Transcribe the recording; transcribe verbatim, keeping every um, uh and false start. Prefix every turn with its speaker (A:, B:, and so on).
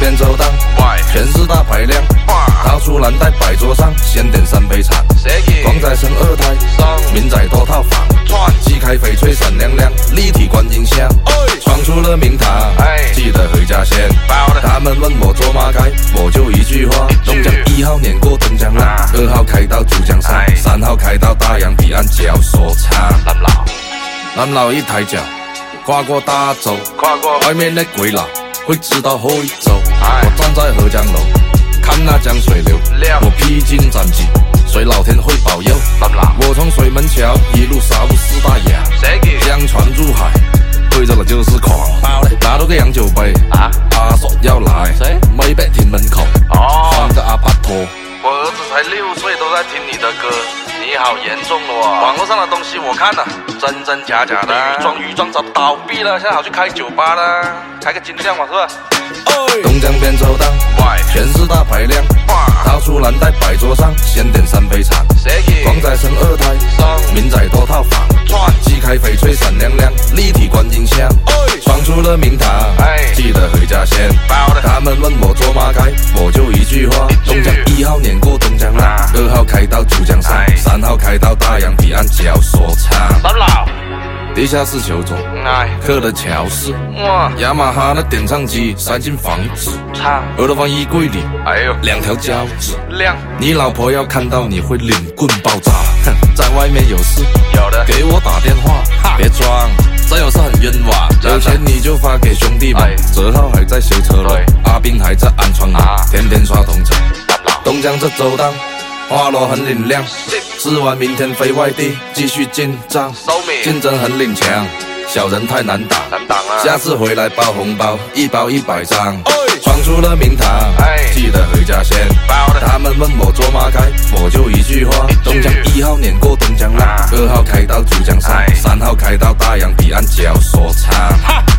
A: 边走荡，全是大排量，掏出蓝带摆桌上，先点三杯茶。光在生二胎，民宅多套房，机开翡翠闪亮亮，立体观音像，闯出了名堂，记得回家先。他们问我做嘛该，我就一句话：东江一号碾过东江浪，二号开到珠江上，三号开到大洋彼岸交所场。
B: 南老，
A: 南老一抬脚，跨过大洲，
B: 跨过
A: 外面的鬼佬会知道后一周。我站在河江楼，看那江水流，我披荆斩棘，谁老天会保佑？我从水门桥一路杀入四大洋，江船入海，对着了就是狂。拿到个洋酒杯，啊，他说要来，没被停门口，哦，换个阿帕托。
B: 我儿子才六岁都在听你的歌，你好严重了啊！网络上的东西我看了，真真假假的，鱼装鱼装早倒闭了，现在好去开酒吧了，开个金像嘛是吧？
A: 东江边走荡，全是大排量，掏出蓝带摆桌上，先点三杯茶。光在生二胎，民宅多套房，机开翡翠闪亮亮，立体观音像，闯出了名堂，记得回家先。他们问我做嘛该，我就一句话：东江一号碾过东江浪，二号开到珠江上，三号开到大洋彼岸交所场。地下室球桌，刻的桥式，雅马哈的点唱机塞进房子，耳朵放衣柜里，哎呦，两条胶子，亮。你老婆要看到你会领棍爆炸，哼，在外面有事，有的给我打电话，别装，这有事很冤枉。有钱你就发给兄弟们，泽浩还在修车了，阿斌还在安窗门，天天刷同城。东江这走荡，花落很领亮，吃完明天飞外地，继续进账，竞争很领强，小人太难打，难挡啊！下次回来包红包，一包一百张，闯出了名堂，记得回家先。他们问我做嘛该，我就一句话：东江一号碾过东江浪，二号开到珠江上，三号开到大洋彼岸交所场。